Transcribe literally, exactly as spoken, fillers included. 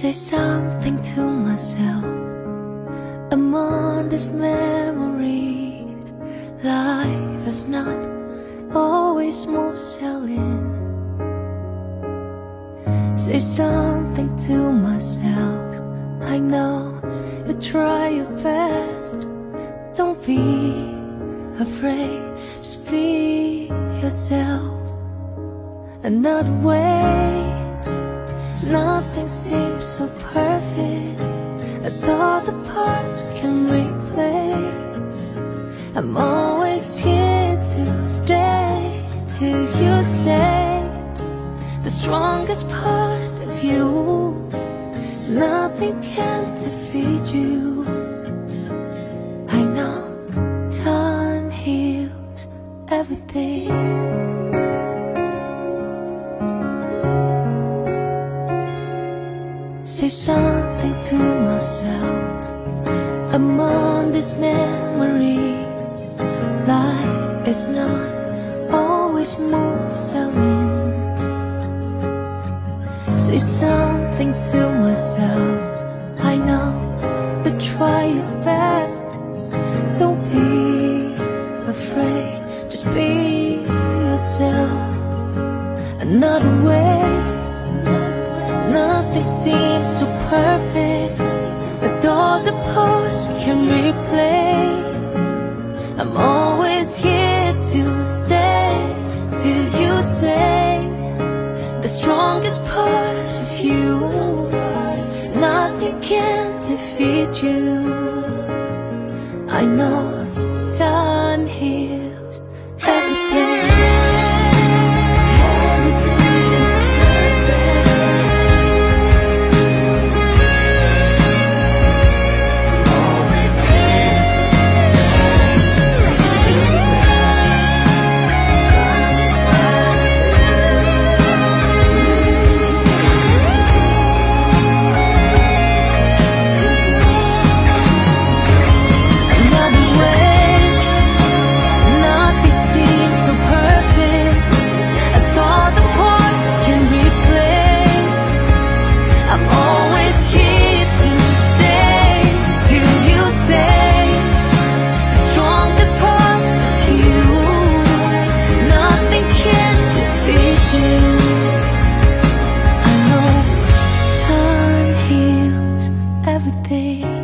Say something to myself. I'm on this memory. Life is not always smooth sailing. Say something to myself. I know you try your best. Don't be afraid, just be yourself. Another way, nothing seems so perfect. I thought the past can replay. I'm always here to stay till you say the strongest part of you. Nothing can defeat you. I know time heals everything. Say something to myself. I'm on these memories. Life is not always smooth sailing. Say something to myself. I know you try your best. Don't be afraid, just be yourself. Another way, nothing seems so perfect. But all the past can replay. I'm always here to stay till you say the strongest part of you. Nothing can defeat you. I know time heals everything. I know time heals everything.